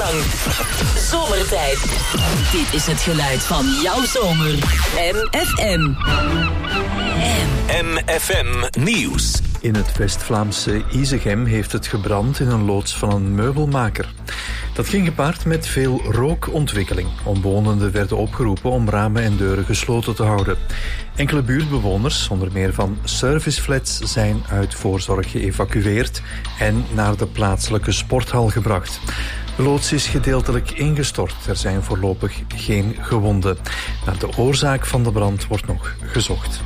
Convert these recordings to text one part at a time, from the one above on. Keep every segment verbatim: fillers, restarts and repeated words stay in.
lang. Zomertijd. Dit is het geluid van jouw zomer. M F M. M F M Nieuws. In het West-Vlaamse Isegem heeft het gebrand in een loods van een meubelmaker. Dat ging gepaard met veel rookontwikkeling. Omwonenden werden opgeroepen om ramen en deuren gesloten te houden. Enkele buurtbewoners, onder meer van serviceflats, zijn uit voorzorg geëvacueerd en naar de plaatselijke sporthal gebracht. De loods is gedeeltelijk ingestort. Er zijn voorlopig geen gewonden. Naar de oorzaak van de brand wordt nog gezocht.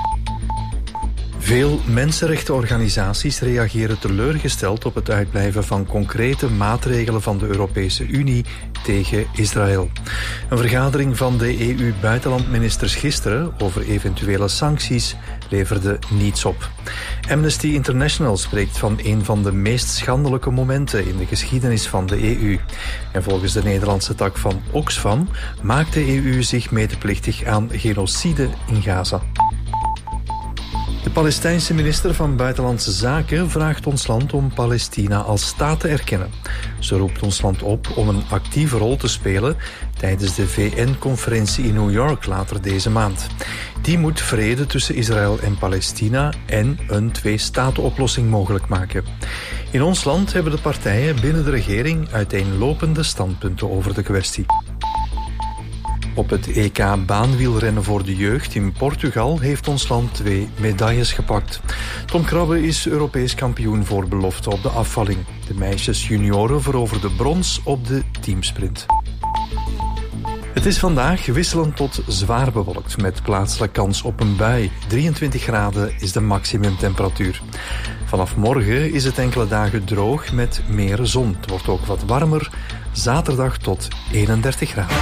Veel mensenrechtenorganisaties reageren teleurgesteld op het uitblijven van concrete maatregelen van de Europese Unie tegen Israël. Een vergadering van de E U-buitenlandministers gisteren over eventuele sancties leverde niets op. Amnesty International spreekt van een van de meest schandelijke momenten in de geschiedenis van de E U. En volgens de Nederlandse tak van Oxfam maakt de E U zich medeplichtig aan genocide in Gaza. De Palestijnse minister van Buitenlandse Zaken vraagt ons land om Palestina als staat te erkennen. Ze roept ons land op om een actieve rol te spelen tijdens de V N-conferentie in New York later deze maand. Die moet vrede tussen Israël en Palestina en een twee-staten-oplossing mogelijk maken. In ons land hebben de partijen binnen de regering uiteenlopende standpunten over de kwestie. Op het E K baanwielrennen voor de jeugd in Portugal heeft ons land twee medailles gepakt. Tom Krabbe is Europees kampioen voor belofte op de afvalling. De meisjes junioren veroverden brons op de teamsprint. Het is vandaag wisselend tot zwaar bewolkt met plaatselijk kans op een bui. drieëntwintig graden is de maximumtemperatuur. Vanaf morgen is het enkele dagen droog met meer zon. Het wordt ook wat warmer. Zaterdag tot eenendertig graden.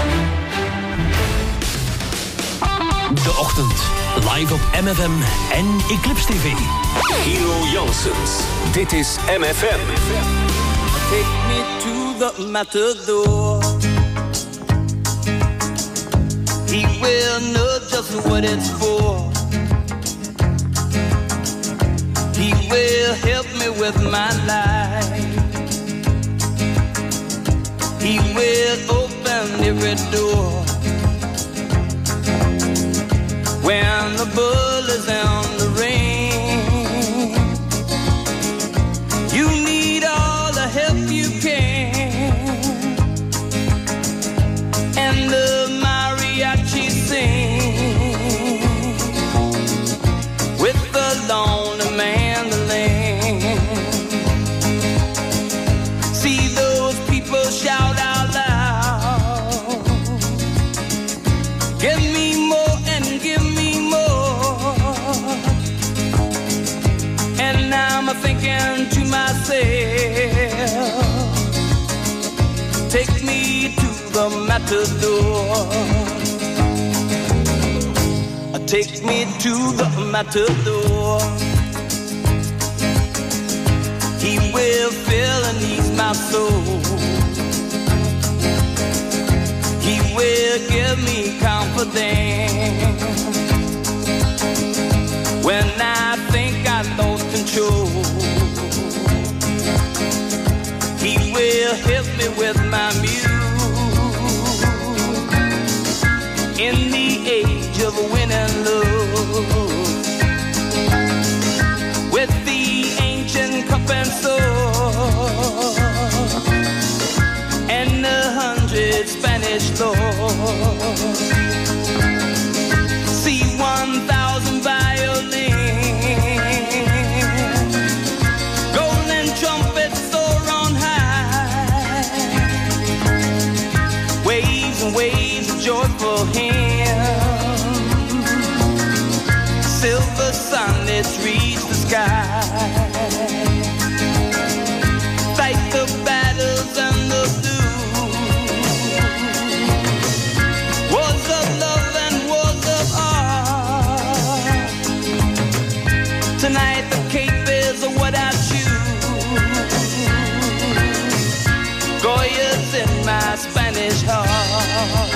De ochtend, live op M F M en Eclipse T V. Hero Janssens, dit is M F M. Take me to the matador. He will know just what it's for. He will help me with my life. He will open every door. When the bull is on the ring, you need all the help you can. And the mariachi sing with the lonely mandolin. See those people shout out loud, give me more and give me more. And I'm thinking to myself, take me to the matador. Take me to the matador. He will fill and ease my soul. He will give me confidence when I think I lost control. He will help me with my muse in the age of winning love, with the ancient cup and sword and a hundred Spanish lords. See one thousand violins, golden trumpets soar on high, waves and waves of joyful hymns, silver sunlets reach the sky, fight the battles and the blues, wars of love and wars of art. Tonight the cape is what I choose, Goya's in my Spanish heart.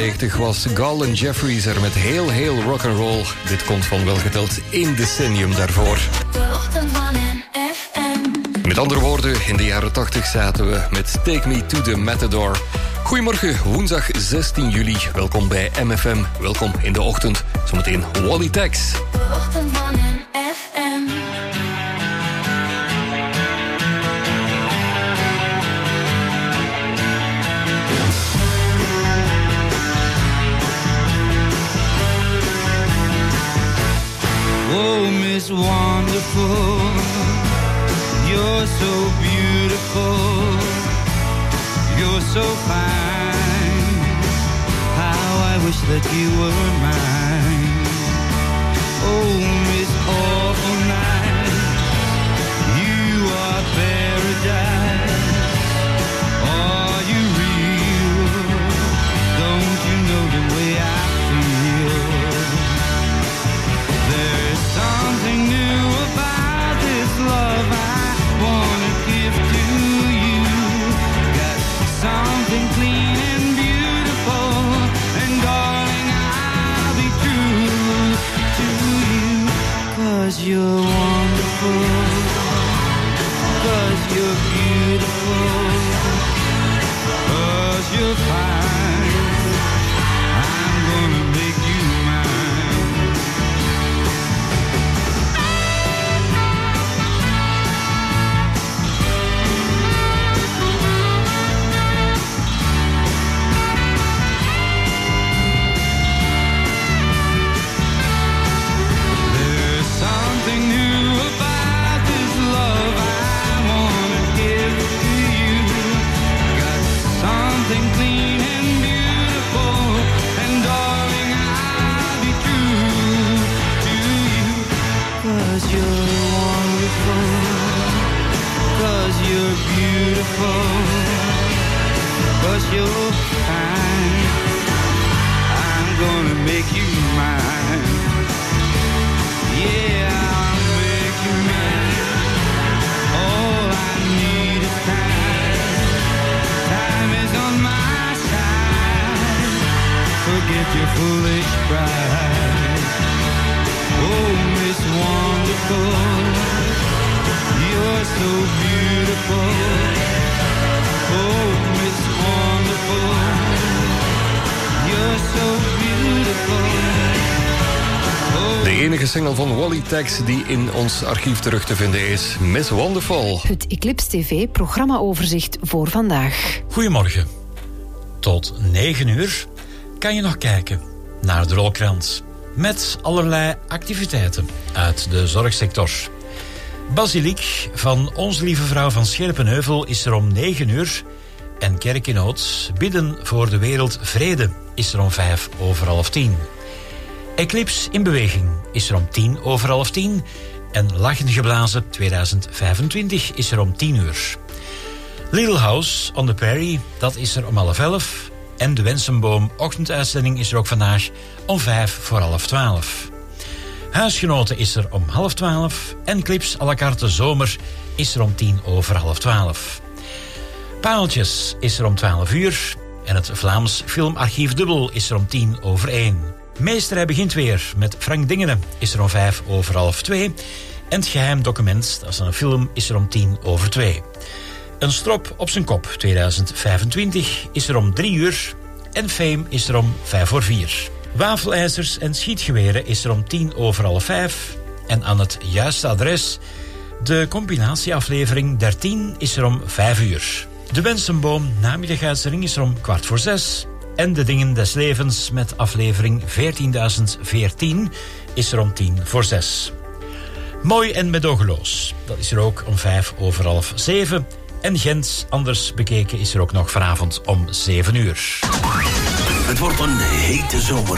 vijfennegentig was Garland Jeffries er met heel, heel rock'n'roll. Dit komt van welgeteld één decennium daarvoor. Met andere woorden, in de jaren tachtig zaten we met Take Me to the Matador. Goedemorgen, woensdag zestien juli. Welkom bij M F M. Welkom in de ochtend. Zometeen Wally Tex. Oh, Miss Wonderful, you're so beautiful, you're so fine. How I wish that you were mine. Oh, Miss Awful Night, you are paradise. Are you real? Don't you know the way I feel? There's something new about this love I wanna give to you. Got something clean and beautiful, and darling, I'll be true to you. 'Cause you're wonderful, 'cause you're beautiful, 'cause you're fine. I'm gonna make you mine. There's something new about this love I wanna give to you. Got something clean and beautiful, and darling, I'll be true to you. 'Cause you're wonderful, 'cause you're beautiful, 'cause you're fine. I'm gonna make you mine. Yeah, I'll make you mine. All I need is time. Time is on my side. Forget your foolish pride. Oh, Miss Wonderful, you're so beautiful. Oh, Miss Wonderful, you're so beautiful. Oh. De enige single van Wally Tex die in ons archief terug te vinden is Miss Wonderful. Het Eclipse T V-programmaoverzicht voor vandaag. Goedemorgen. Tot negen uur kan je nog kijken naar de rolkrant. Met allerlei activiteiten uit de zorgsector. Basiliek van Onze Lieve Vrouw van Scherpenheuvel is er om negen uur. En Kerk in Nood, Bidden voor de Wereld Vrede, is er om vijf over half tien. Eclipse in Beweging is er om tien over half tien. En Lachen Geblazen tweeduizend vijfentwintig is er om tien uur. Little House on the Prairie, dat is er om half elf. En de Wensenboom ochtenduitzending is er ook vandaag om vijf voor half twaalf. Huisgenoten is er om half twaalf. En Clips à la carte zomer is er om tien over half twaalf. Pareltjes is er om twaalf uur. En het Vlaams Filmarchief Dubbel is er om tien over één. Meesterij begint weer met Frank Dingenen is er om vijf over half twee. En het Geheim Document, dat is een film, is er om tien over twee. Een strop op zijn kop tweeduizend vijfentwintig is er om drie uur. En Fame is er om vijf voor vier. Wafelijzers en schietgeweren is er om tien over half vijf. En aan het juiste adres, de combinatieaflevering dertien is er om vijf uur. De Wensenboom namiddaguitzending is er om kwart voor zes. En de Dingen des Levens met aflevering veertienduizend veertien is er om tien voor zes. Mooi en medogeloos, dat is er ook om vijf over half zeven. En Gent, anders bekeken, is er ook nog vanavond om zeven uur. Het wordt een hete zomer.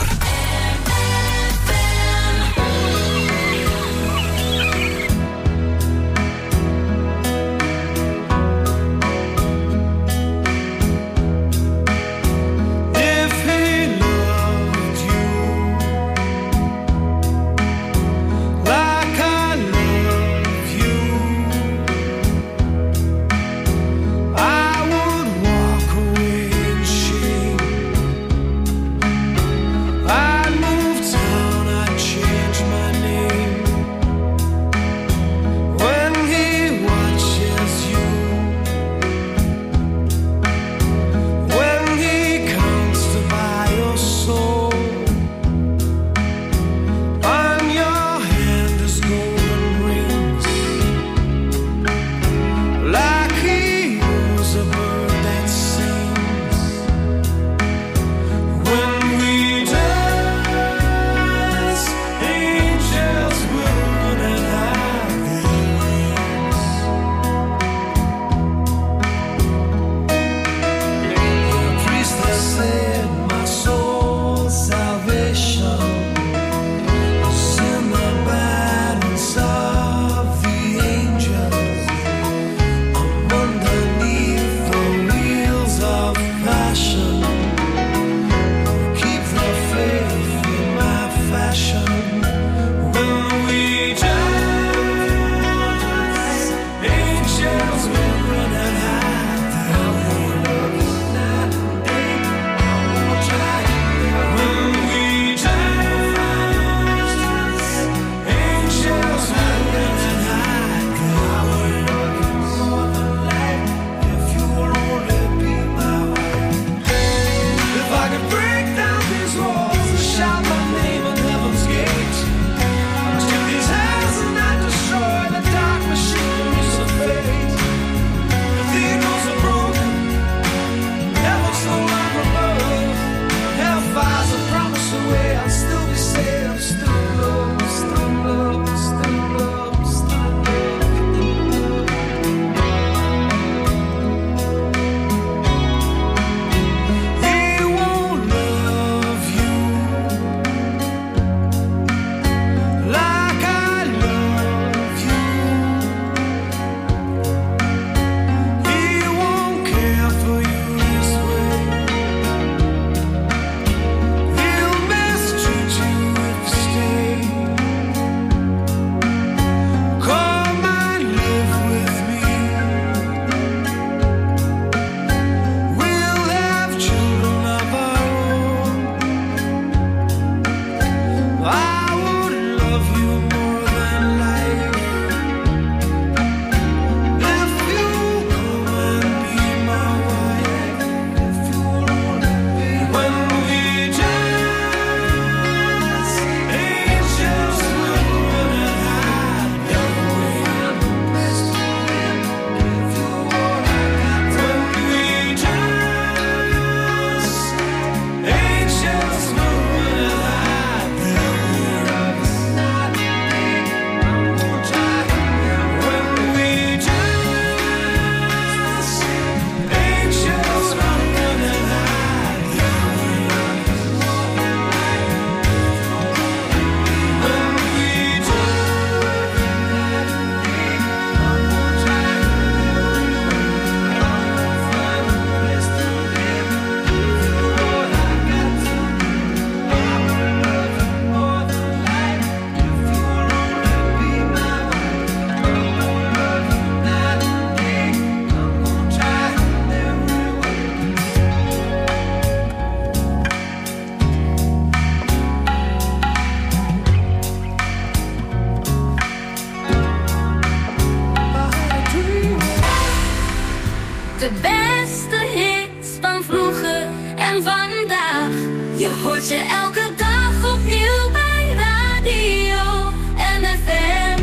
De beste hits van vroeger en vandaag. Je hoort ze elke dag opnieuw bij Radio M F M.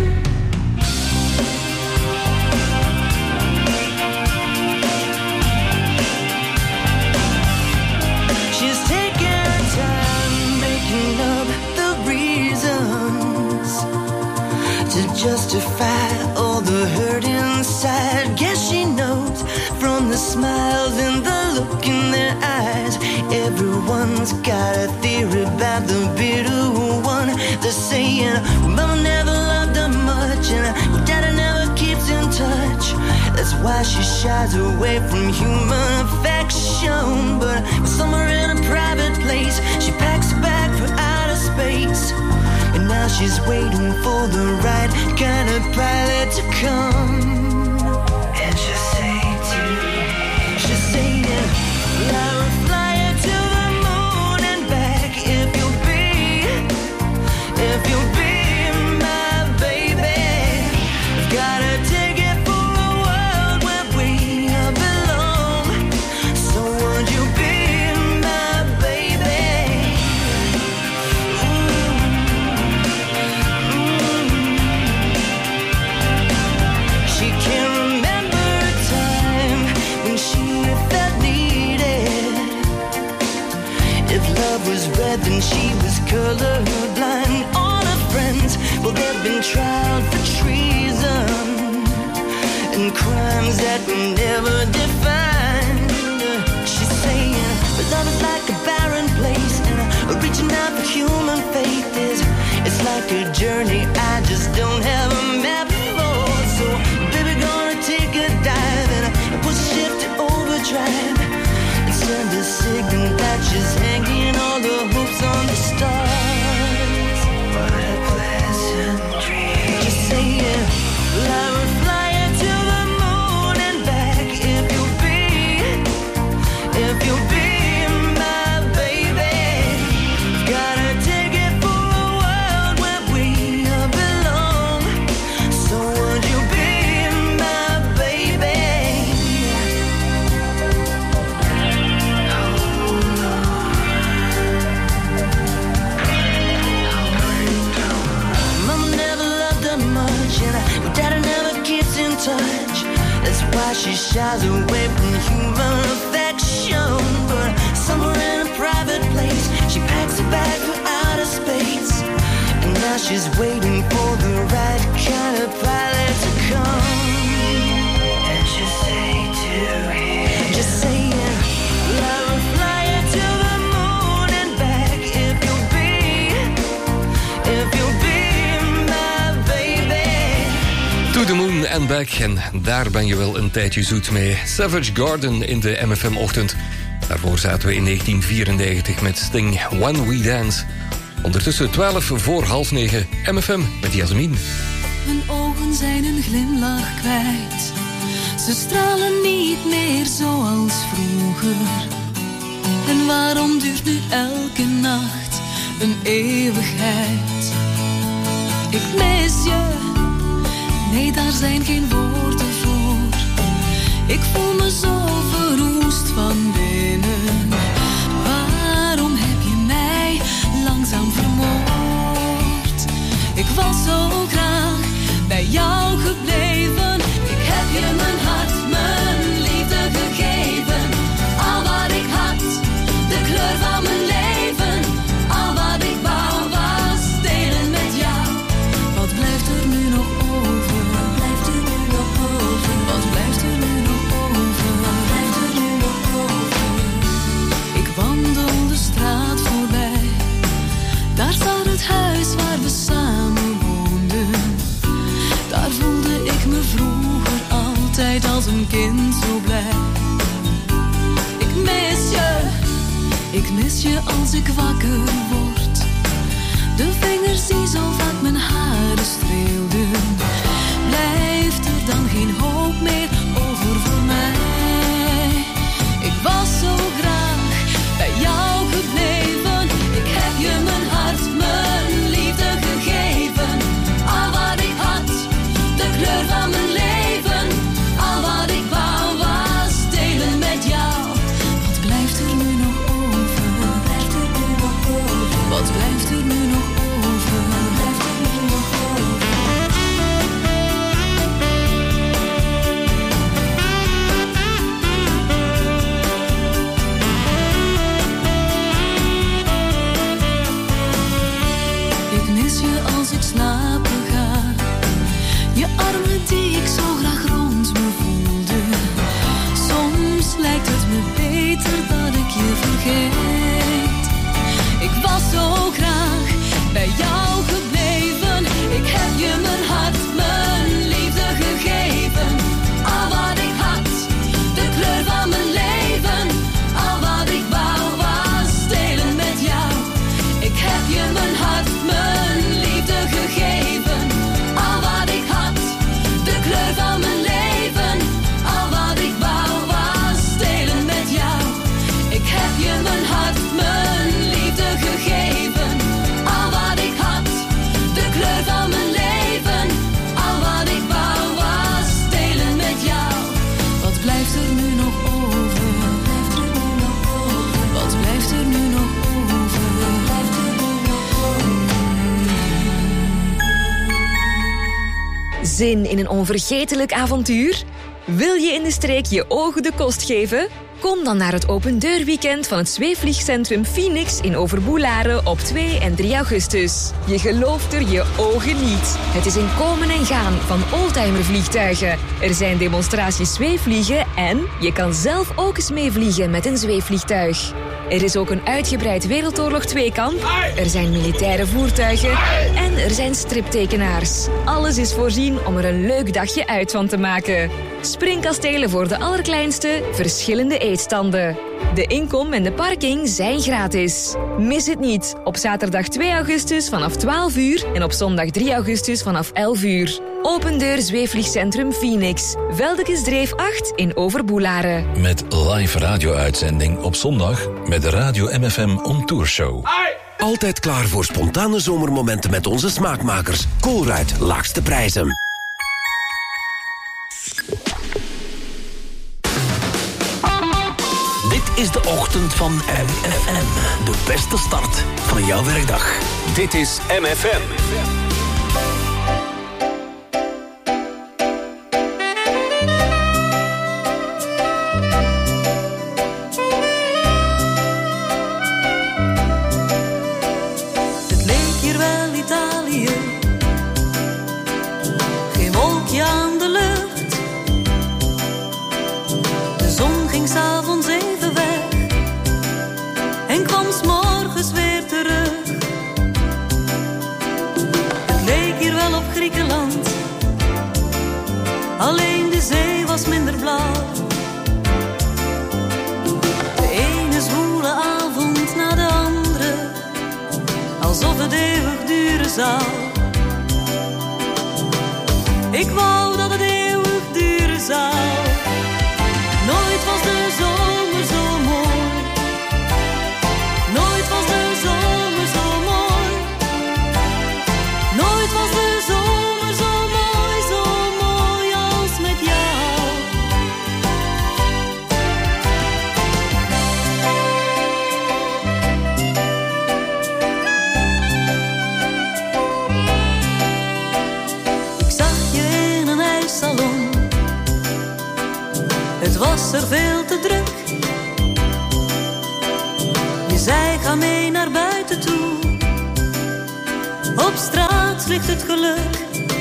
She's taking her time making up the reasons to justify all the hurt inside. Guess she knows from the smiles and the look in their eyes. Everyone's got a theory about the bitter one. They're saying, well, mama never loved her much, and well, daddy never keeps in touch. That's why she shies away from human affection. But somewhere in a private place, she packs a bag for outer space. And now she's waiting for the right kind of pilot to come. And she'll say to, she'll say, I will fly her to the moon and back if you'll be, if you'll be my baby. I've got a ticket for a world where we belong. So would you be my baby? Ooh. Ooh. She can't remember a time when she felt needed. If love was red, then she was colorblind. All her friends, well, they've been tried for treason and crimes that were never defined. She's saying, but love is like a barren place, and reaching out for human faith is, it's like a journey I just don't have a map for. So, baby, gonna take a dive and push shift to overdrive. Send a signal that she's hanging all the hopes on the stars. What a pleasant dream. Just saying, I will fly her to the moon and back if you'll be, if you'll be my baby. Got a ticket for a world where we belong. So would you be my baby? Daddy never keeps in touch. That's why she shies away from human affection. But somewhere in a private place, she packs a bag for outer space. And now she's waiting for the right kind of pilot to come. And she'll say to him, just saying, I will fly her to the moon and back if you'll be, if you'll be. To the moon and back. En daar ben je wel een tijdje zoet mee. Savage Garden in de M F M-ochtend. Daarvoor zaten we in negentien vierennegentig met Sting When We Dance. Ondertussen twaalf voor half negen. M F M met Jasmin. Mijn ogen zijn een glimlach kwijt. Ze stralen niet meer zoals vroeger. En waarom duurt nu elke nacht een eeuwigheid? Ik mis je. Nee, daar zijn geen woorden voor. Ik voel me zo verroest van binnen. Waarom heb je mij langzaam vermoord? Ik was zo graag bij jou gebleven. Ik heb je mijn hart, mijn liefde gegeven. Al wat ik had, de kleur van mijn leven. Al wat ik wou was delen met jou. Wat blijft er nu nog over? Wat blijft er nu nog over? Wat blijft er nu nog over? Ik wandel de straat voorbij. Daar staat het huis waar we samen woonden. Daar voelde ik me vroeger altijd als een kind zo blij. Ik mis je. Ik mis je als ik wakker word. De vingers die zo vaak mijn haren streelden. Blijft er dan geen hoop meer over voor mij? Ik was zo graag bij jou gebleven. Ik heb je mijn hart, mijn liefde gegeven. Al wat ik had, de kleur van mijn leven. Al wat ik wou was Zin in een onvergetelijk avontuur? Wil je in de streek je ogen de kost geven? Kom dan naar het opendeurweekend van het zweefvliegcentrum Phoenix in Overboelaren op twee en drie augustus. Je gelooft er je ogen niet. Het is een komen en gaan van oldtimervliegtuigen. Er zijn demonstraties zweefvliegen en je kan zelf ook eens meevliegen met een zweefvliegtuig. Er is ook een uitgebreid Wereldoorlog twee-kamp. Er zijn militaire voertuigen. En er zijn striptekenaars. Alles is voorzien om er een leuk dagje uit van te maken. Springkastelen voor de allerkleinste, verschillende eetstanden. De inkom en de parking zijn gratis. Mis het niet. Op zaterdag twee augustus vanaf twaalf uur en op zondag drie augustus vanaf elf uur. Opendeur Zweefvliegcentrum Phoenix. Veldekesdreef acht in Overboelaren. Met live radio-uitzending op zondag met de Radio M F M On Tour Show. Altijd klaar voor spontane zomermomenten met onze smaakmakers. Colruyt, laagste prijzen. Dit is de ochtend van M F M. De beste start van jouw werkdag. Dit is M F M. Alleen de zee was minder blauw. De ene zwoele avond na de andere, alsof het eeuwig duren zou. Ik wou dat het eeuwig duren zou. Nooit was de zomer zo mooi. Nooit was de zomer zo mooi. Nooit was de zomer zo mooi, zo mooi als met jou. Ik zag je in een ijssalon. Het was er veel te druk. Je zei ga mee naar buiten toe. Op straat ligt het geluk.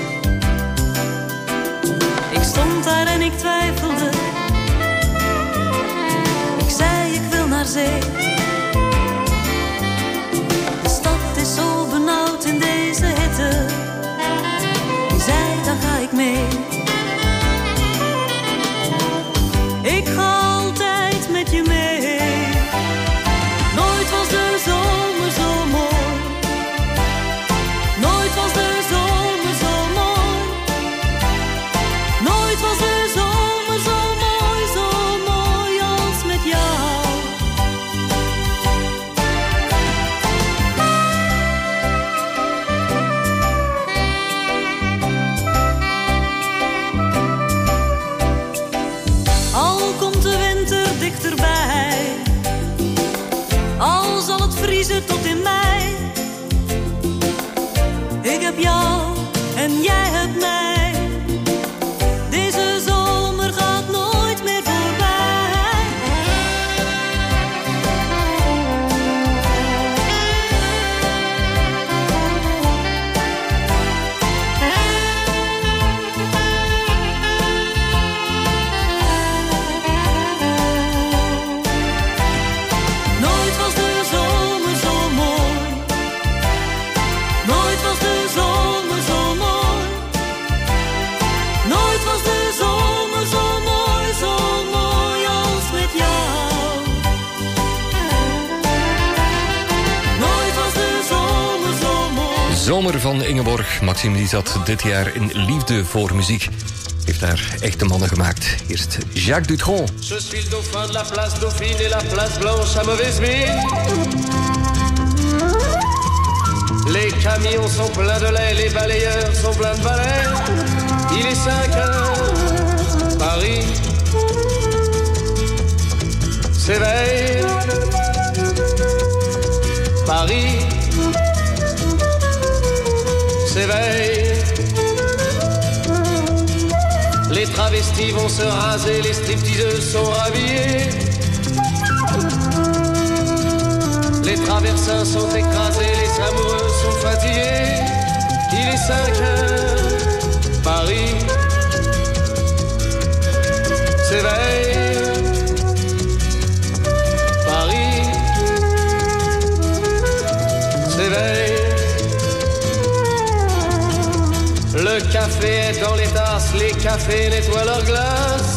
Ik stond daar en ik twijfelde. Ik zei ik wil naar zee. De stad is zo benauwd in deze hitte. Je zei dan ga ik mee. Ik ga altijd met je mee. Nooit was de zomer zo mooi. Nooit was de zomer zo mooi. Nooit was de zomer zo mooi, zo mooi als met jou. Al komt de winter dichterbij, al zal het vriezen tot in mei. Ik heb jou en jij hebt mij. Deze zomer gaat nooit meer voorbij. Nooit was de zomer zo mooi. Nooit was de zomer zo mooi. Nooit was de zomer zo mooi, zo mooi als met jou. Nooit was de zomer zo mooi. Zomer van Ingeborg. Maxime die zat dit jaar in Liefde voor Muziek. Heeft daar echte mannen gemaakt. Eerst Jacques Dutronc. Je suis le dauphin de la place Dauphine et la place Blanche à mauvaise mine. Les camions sont pleins de lait, les balayeurs sont pleins de balais. Il est cinq heures, Paris s'éveille. Paris s'éveille. travestis vont se raser, les stripteaseuses sont rhabillées. Les traversins sont écrasés, les amoureux sont fatigués. Il est cinq heures, Paris s'éveille. Paris s'éveille. Le café est dans les tasses, les cafés nettoient leurs glaces.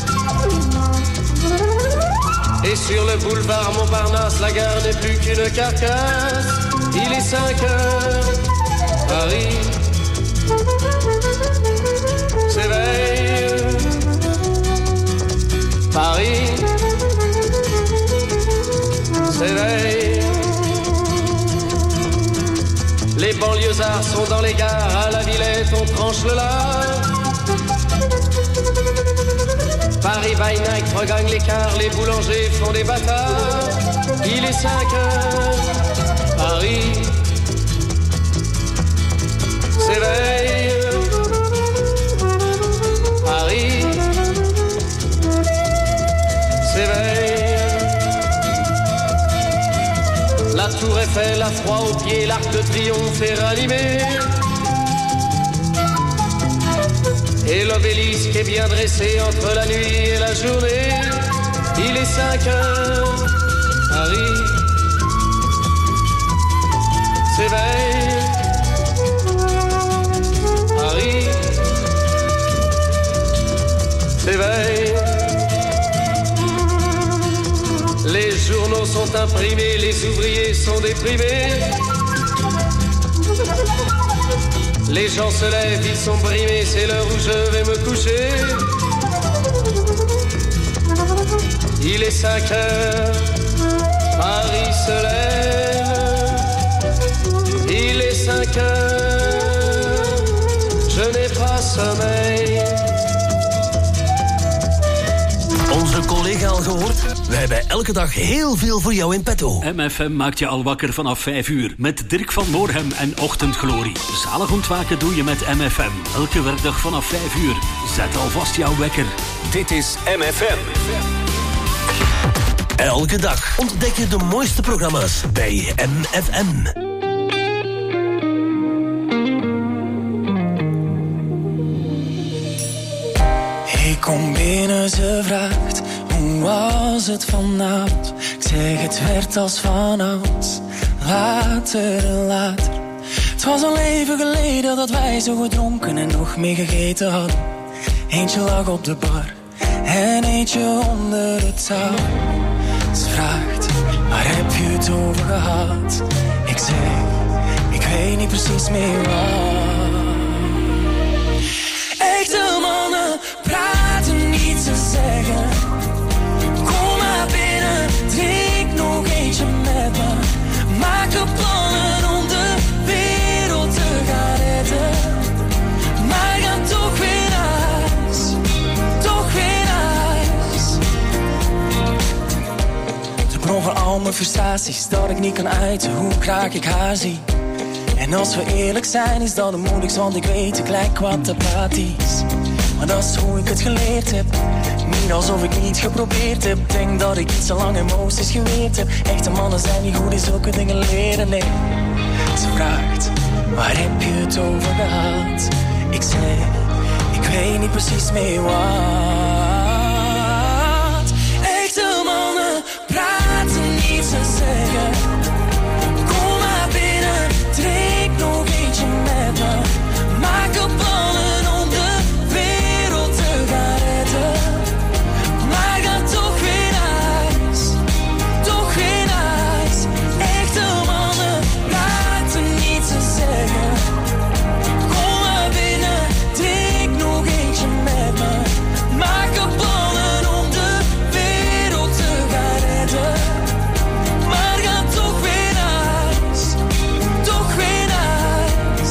Et sur le boulevard Montparnasse, la gare n'est plus qu'une carcasse. Il est cinq heures, Paris s'éveille. Paris s'éveille. Les banlieusards sont dans les gares, à la Villette on tranche le lard. Paris by night regagne l'écart, les boulangers font des bâtards. Il est cinq heures, Paris s'éveille. Paris s'éveille. La tour Eiffel a froid aux pieds, l'arc de triomphe est ranimé. Et l'obélisque est bien dressé entre la nuit et la journée. Il est cinq heures, Paris s'éveille. Paris s'éveille. Les journaux sont imprimés, les ouvriers sont déprimés. Les gens se lèvent, ils sont brimés, c'est l'heure où je vais me coucher. Il est cinq heures, Paris se lève. Il est cinq heures, je n'ai pas sommeil. Onze collega al gehoord? We hebben elke dag heel veel voor jou in petto. M F M maakt je al wakker vanaf vijf uur. Met Dirk van Moorhem en Ochtendglorie. Zalig ontwaken doe je met M F M. Elke werkdag vanaf vijf uur. Zet alvast jouw wekker. Dit is M F M. Elke dag ontdek je de mooiste programma's bij M F M. Ik kom binnen, ze vraagt, hoe was het vanavond? Ik zeg, het werd als vanouds, later en later. Het was al even geleden dat wij zo gedronken en nog meer gegeten hadden. Eentje lag op de bar en eentje onder het touw. Ze vraagt, waar heb je het over gehad? Ik zeg, ik weet niet precies meer wat. Echte mannen praten niet, ze zeggen, kom maar binnen, drink nog eentje met me. Maak er plannen om de wereld te gaan redden. Maar ga toch weer naar huis, toch weer naar huis. Ze over al mijn frustraties, dat ik niet kan uiten hoe graag ik haar zie. En als we eerlijk zijn is dat het moeilijkst, want ik weet ik lijk wat apathisch. Maar dat is hoe ik het geleerd heb, niet alsof ik niet geprobeerd heb. Denk dat ik iets te lang emoties geweerd heb. Echte mannen zijn niet goed in zulke dingen leren, nee. Ze vraagt, waar heb je het over gehad? Ik zeg, ik weet niet precies meer wat. Echte mannen praten niet, ze zeggen, kom maar binnen, drink nog eentje met me. Maak er plannen om de wereld te gaan redden. Maar ga toch weer naar huis, toch weer naar huis. Echte mannen praten niet, ze zeggen, kom maar binnen, drink nog eentje met me. Maak er plannen om de wereld te gaan redden. Maar ga toch weer naar huis, toch weer naar huis.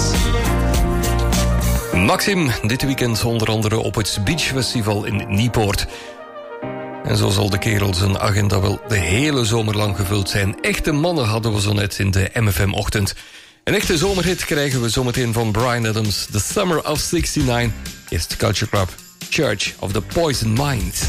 Maxim, dit weekend onder andere op het Beach Festival in Nieuwpoort. En zo zal de kerel zijn agenda wel de hele zomer lang gevuld zijn. Echte mannen hadden we zo net in de M F M-ochtend. Een echte zomerhit krijgen we zometeen van Bryan Adams, The Summer of zestignegentig. Eerst Culture Club, Church of the Poisoned Mind.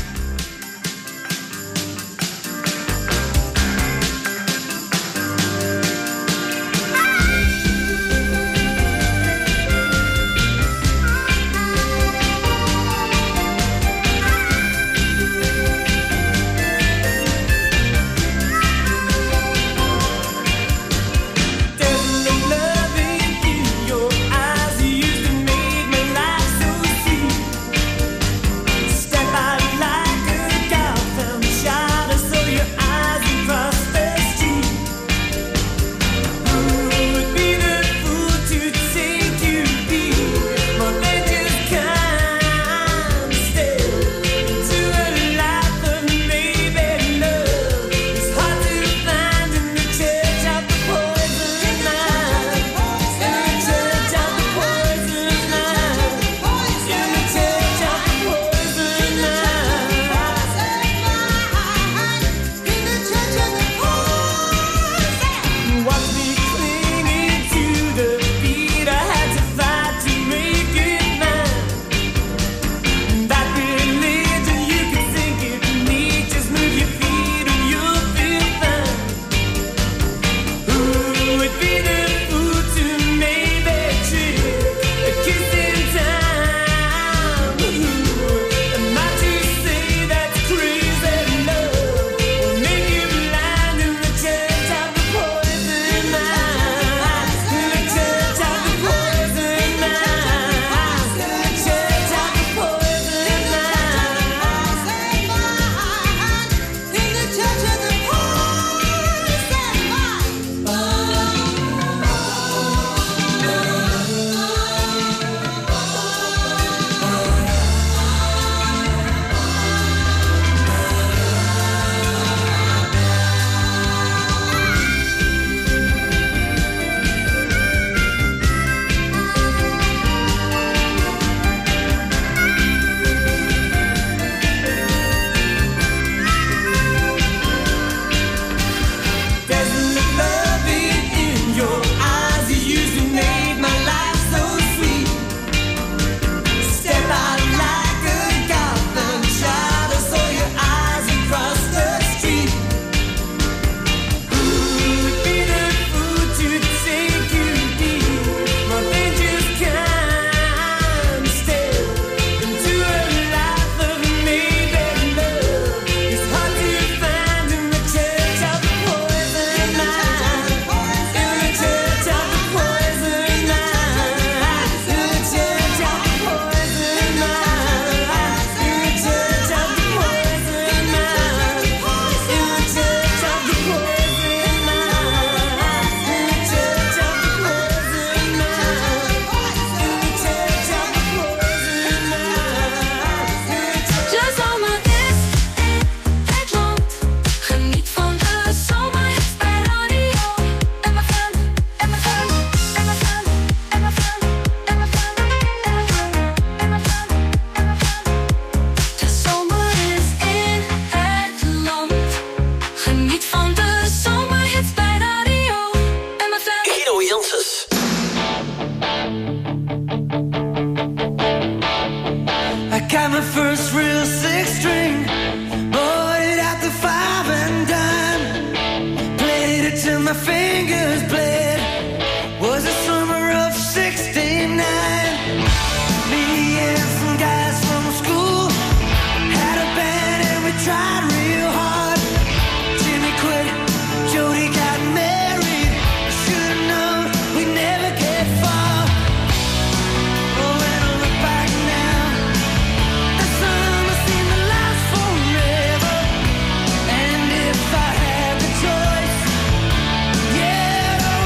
Yeah.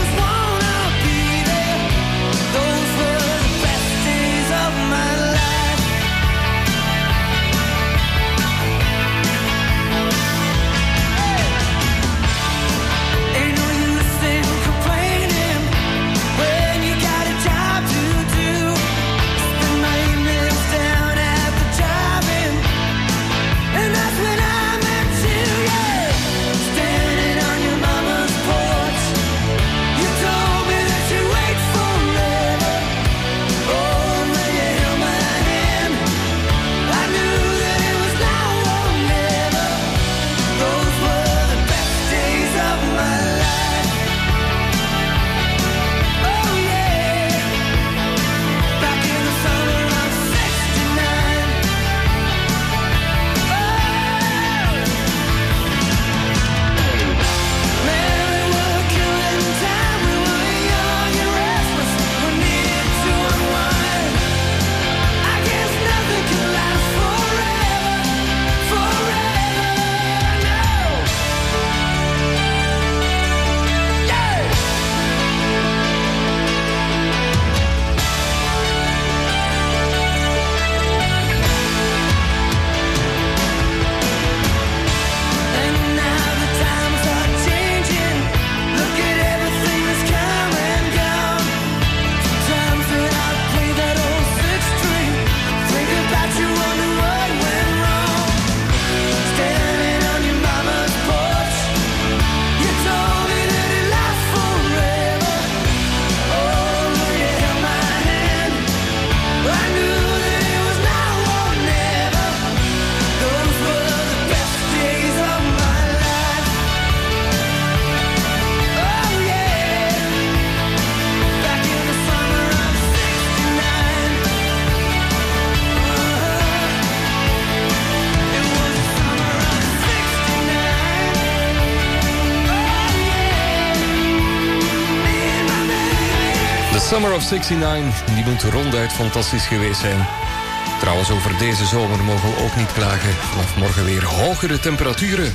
Summer of zesenzestig, die moet ronduit fantastisch geweest zijn. Trouwens, over deze zomer mogen we ook niet klagen. Vanaf morgen weer hogere temperaturen.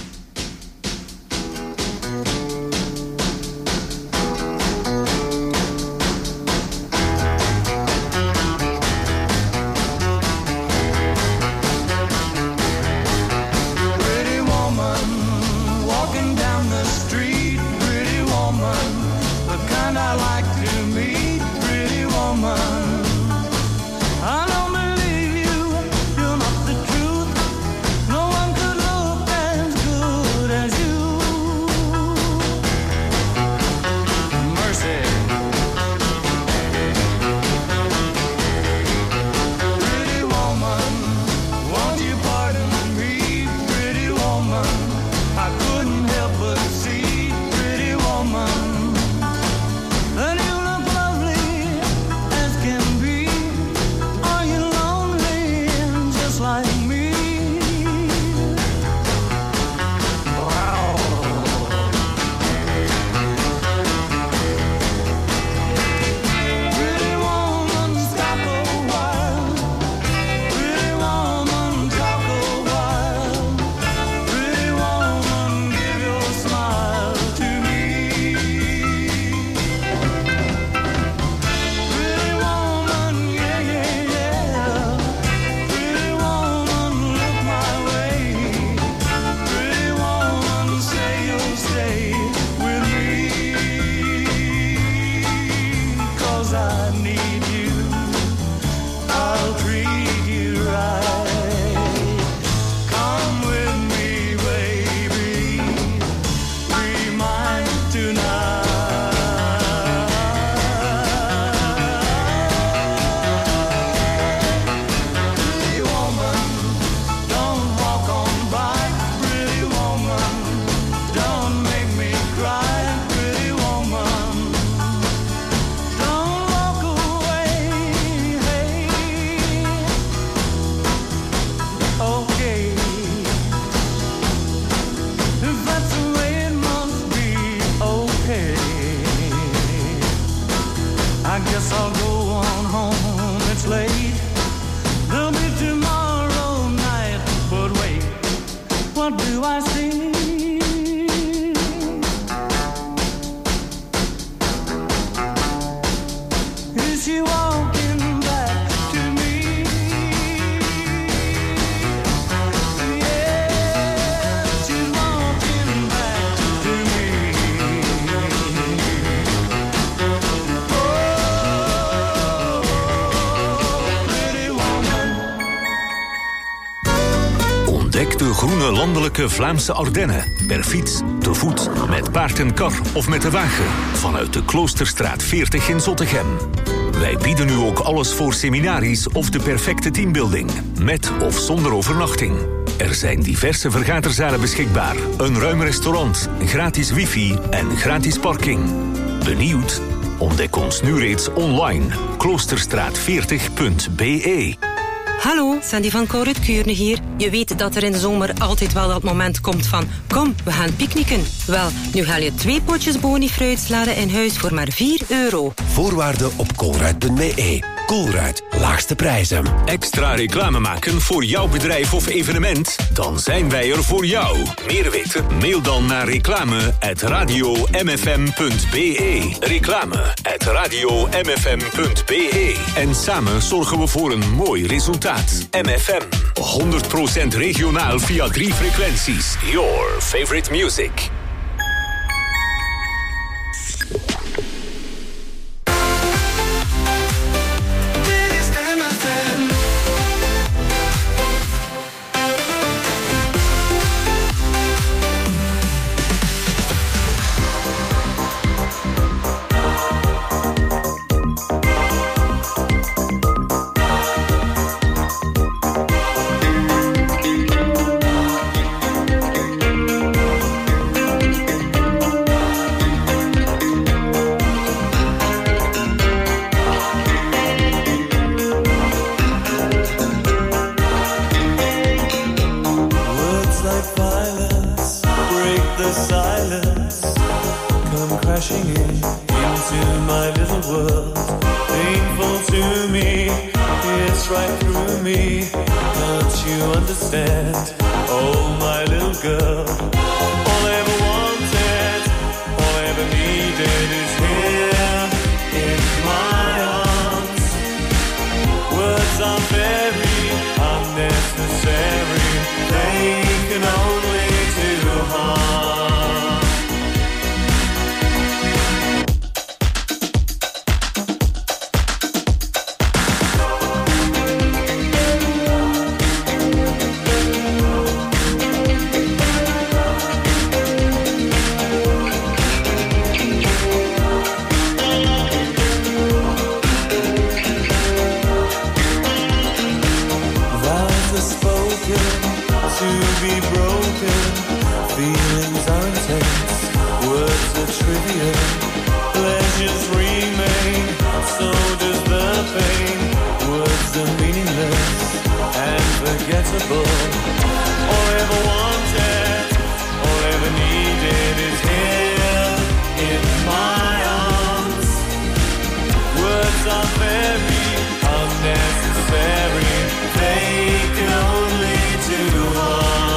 Groene landelijke Vlaamse Ardennen. Per fiets, te voet, met paard en kar of met de wagen. Vanuit de Kloosterstraat veertig in Zottegem. Wij bieden u ook alles voor seminaries of de perfecte teambuilding. Met of zonder overnachting. Er zijn diverse vergaderzalen beschikbaar. Een ruim restaurant, gratis wifi en gratis parking. Benieuwd? Ontdek ons nu reeds online. kloosterstraat veertig punt b e. Hallo, Sandy van Corrit Kuurne hier. Je weet dat er in de zomer altijd wel dat moment komt van... Kom, we gaan picknicken. Wel, nu haal je twee potjes boni-fruitsalade in huis voor maar vier euro. Voorwaarden op colruyt punt b e. Colruyt, laagste prijzen. Extra reclame maken voor jouw bedrijf of evenement? Dan zijn wij er voor jou. Meer weten? Mail dan naar reclame at radio m f m punt b e. Reclame at radio m f m punt b e. En samen zorgen we voor een mooi resultaat. M F M, honderd procent regionaal via drie frequenties. Your favorite music. to my little world. Painful to me, it's right through me. Don't you understand? Oh, my little girl. All I ever wanted, all I ever needed is here in my arms. Words are very unnecessary. They can only do harm. To be broken, feelings are intense, words are trivial, pleasures remain, so does the pain. Words are meaningless and forgettable. All I ever wanted, all I ever needed is here in my arms. Words are very unnecessary, they can only do harm.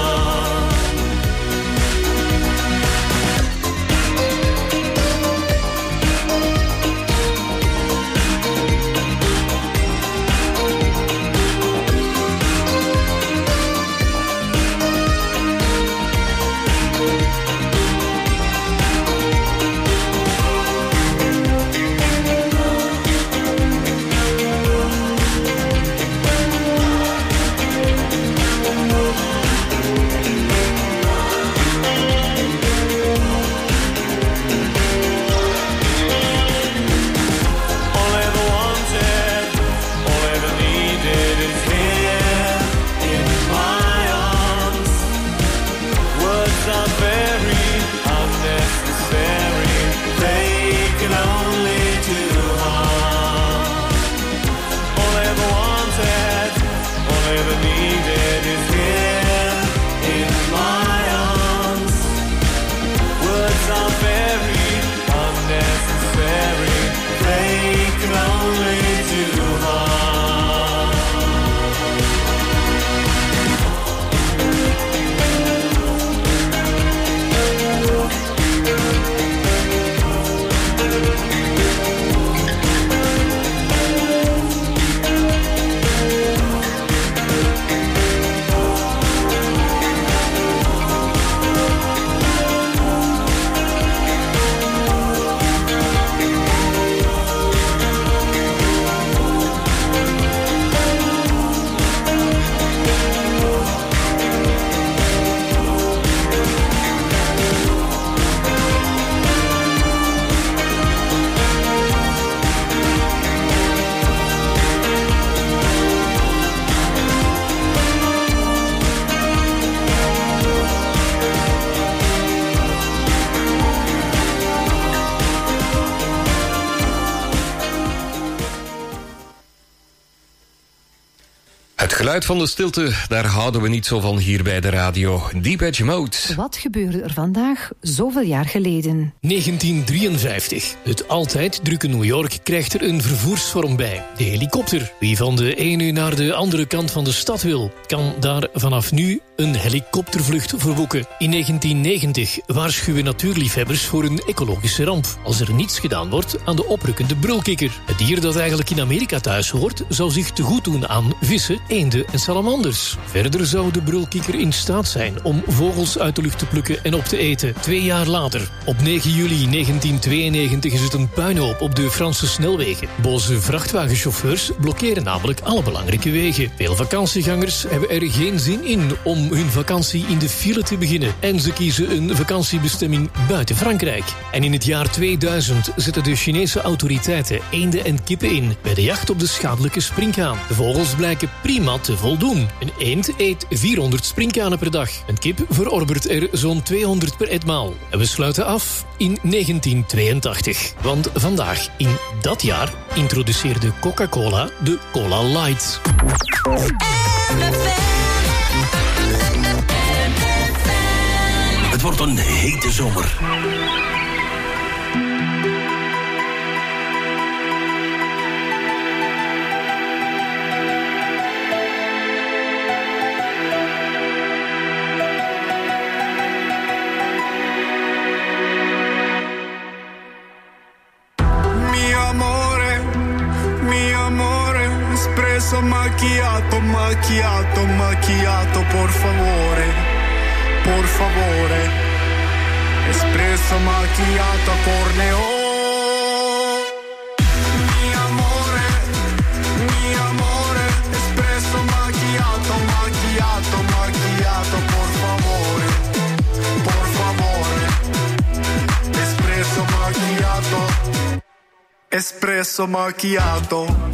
Het geluid van de stilte, daar houden we niet zo van hier bij de radio. Depeche Mode. Wat gebeurde er vandaag zoveel jaar geleden? negentien drieënvijftig. Het altijd drukke New York krijgt er een vervoersvorm bij. De helikopter. Wie van de ene naar de andere kant van de stad wil, kan daar vanaf nu een helikoptervlucht voor boeken. In negentien negentig waarschuwen natuurliefhebbers voor een ecologische ramp als er niets gedaan wordt aan de oprukkende brulkikker. Het dier dat eigenlijk in Amerika thuis hoort, zou zich te goed doen aan vissen, eenden en salamanders. Verder zou de brulkikker in staat zijn om vogels uit de lucht te plukken en op te eten. Twee jaar later, op negen juli negentien tweeënnegentig, is het een puinhoop op de Franse snelwegen. Boze vrachtwagenchauffeurs blokkeren namelijk alle belangrijke wegen. Veel vakantiegangers hebben er geen zin in om hun vakantie in de file te beginnen. En ze kiezen een vakantiebestemming buiten Frankrijk. En in het jaar tweeduizend zetten de Chinese autoriteiten eenden en kippen in bij de jacht op de schadelijke sprinkhaan. De vogels blijken prima te voldoen. Een eend eet vierhonderd sprinkhanen per dag. Een kip verorbert er zo'n tweehonderd per etmaal. En we sluiten af in negentien tweeëntachtig. Want vandaag, in dat jaar, introduceerde Coca-Cola de Cola Light. Het wordt een hete zomer. espresso macchiato, macchiato, macchiato, por favore, por favore, espresso macchiato a corneo. Mi amore, mi amore, espresso macchiato, macchiato, macchiato, por favore, por favore, espresso macchiato, espresso macchiato.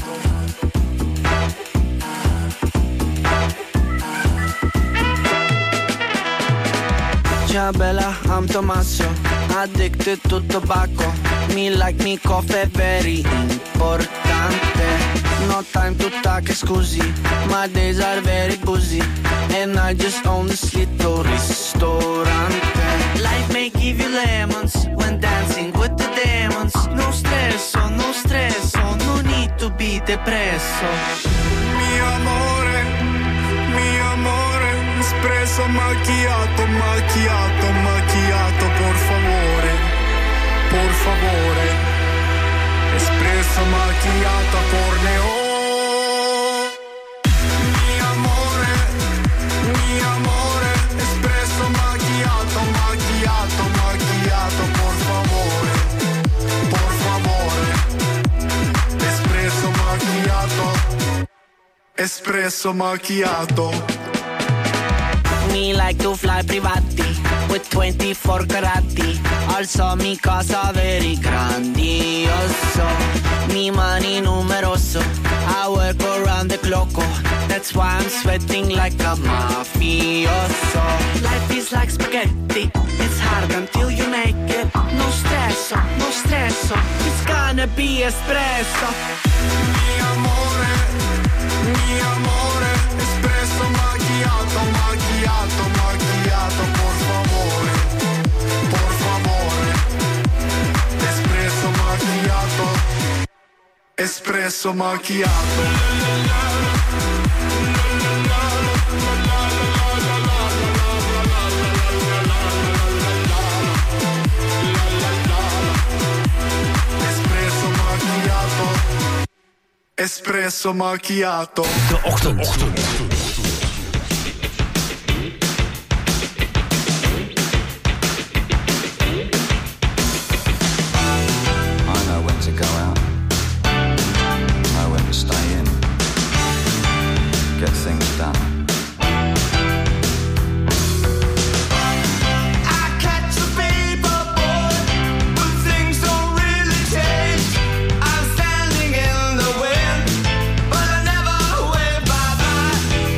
Ciao bella, I'm Tommaso, addicted to tobacco. Me like me coffee, very importante. No time to talk, scusi, my days are very busy. And I just own this little ristorante. Life may give you lemons when dancing with the demons. No stresso, no stresso, no need to be depresso. Mi amore, mi amore, espresso macchiato, macchiato, macchiato, por favore, por favore, espresso macchiato a corneo. Mi amore, mi amore, espresso macchiato, macchiato, macchiato, por favore, por favore, espresso macchiato, espresso macchiato. Me like to fly privati with twenty-four carati. Also mi casa very grandioso. Mi money numeroso. I work around the clock. That's why I'm sweating like a mafioso. Life is like spaghetti. It's hard until you make it. No stresso, no stresso. It's gonna be espresso. Mi amore, mi amore, espresso macchiato, macchiato, macchiato, por favore, por favore, espresso macchiato, espresso macchiato. Espresso macchiato. De ochtend. ochtend. I know when to go out. Know when to stay in. Get things done. I'm standing in the wind, but I never wave bye-bye.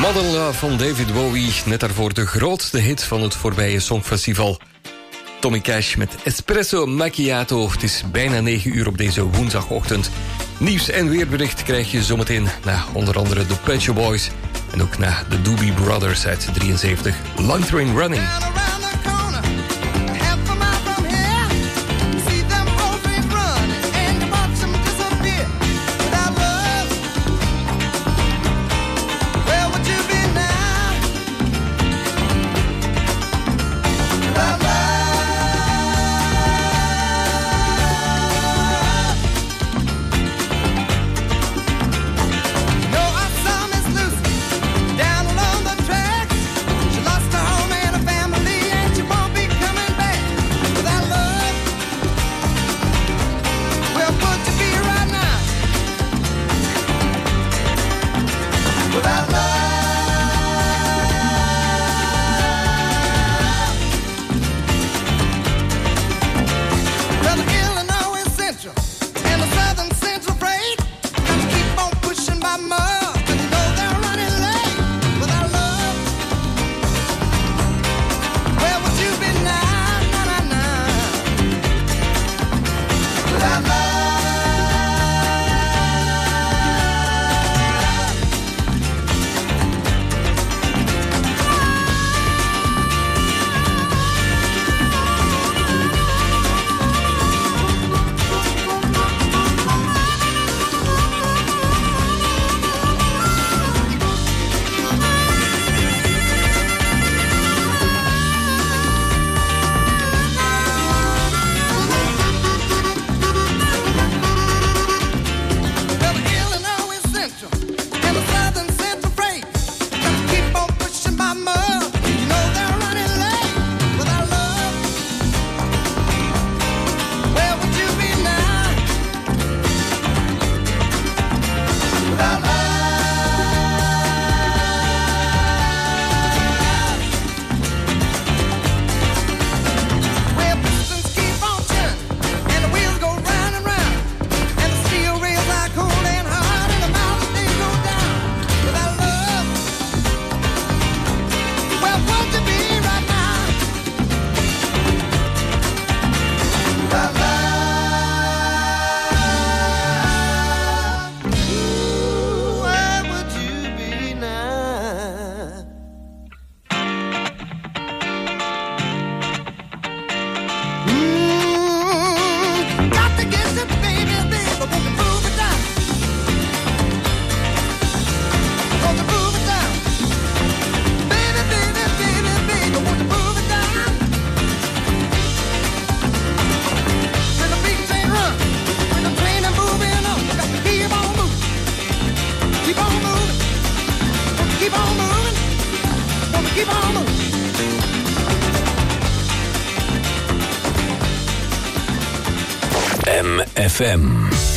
Modern Love van David Bowie. Net daarvoor de grootste hit van het voorbije Songfestival. Tommy Cash met Espresso Macchiato. Het is bijna negen uur op deze woensdagochtend. Nieuws en weerbericht krijg je zometeen na onder andere de Pet Shop Boys. En ook na de Doobie Brothers uit drieënzeventig. Long Train Running. M F M.